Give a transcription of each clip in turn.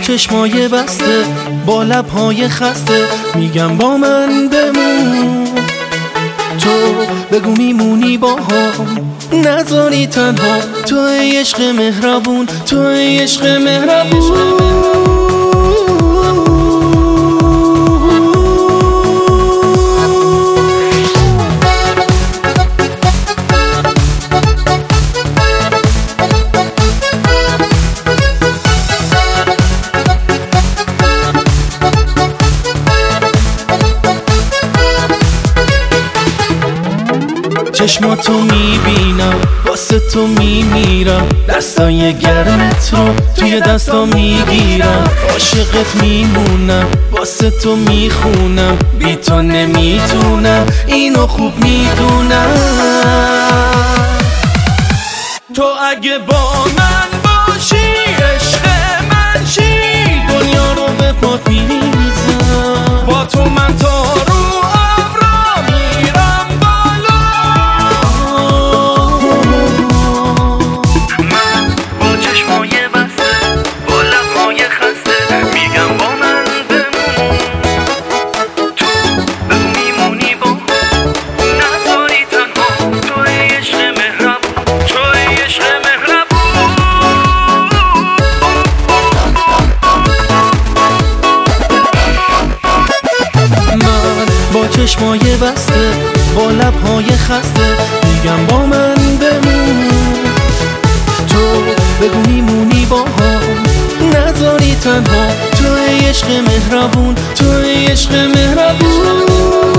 چشمای بسته، با لبهای خسته میگم با من بمون. تو بگو میمونی با هم، نذاری تنها. تو عشق مهربون، تو عشق مهربون. چشماتو میبینم، واسه تو میمیرم، دستای گرمت رو توی دستا میگیرم. عاشقت میمونم، واسه تو میخونم، بی تو نمیتونم، اینو خوب میدونم. تو اگه با من باشی، عشق من چی، دنیا رو به پات میریزم. با تو من تا رو چشمای بسته، با لبهای خسته میگم با من بمون. تو بگو میمونی با هم، نذاری تنها. تو عشق مهربون، تو عشق مهربون.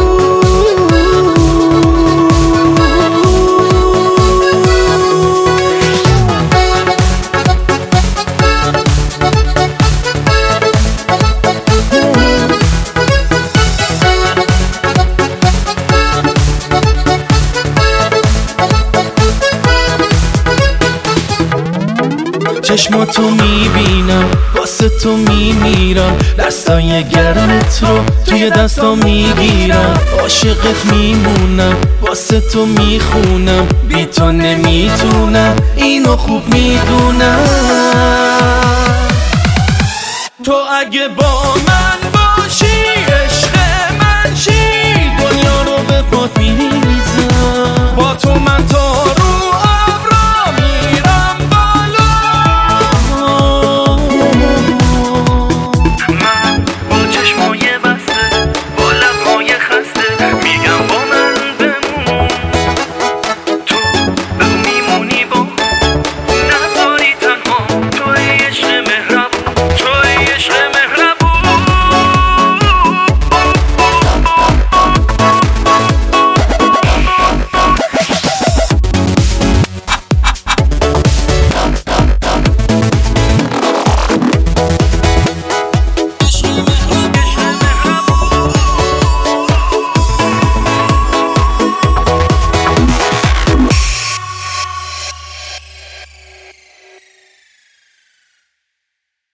چشماتو میبینم، واسه تو میمیرم، دستای گرمت رو توی دستا میگیرم. عاشقت میمونم، واسه تو میخونم، بی تو نمیتونم، اینو خوب میدونم. تو اگه با من